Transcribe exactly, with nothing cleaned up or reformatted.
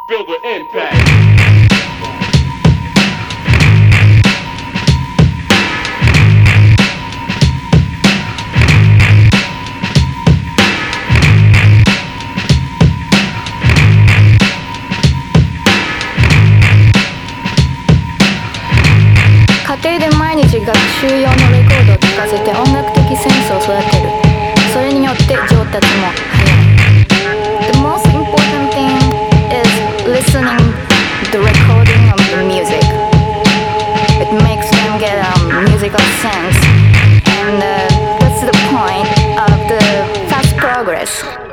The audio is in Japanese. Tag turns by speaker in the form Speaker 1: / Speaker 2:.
Speaker 1: Build with impact.
Speaker 2: 家庭で毎日学習用のレコードを聴かせて音楽的センスを育てる。それによって上達も早い。The most important thing is listening the recording of the music. It makes them get a musical sense, and uh, that's the point of the fast progress.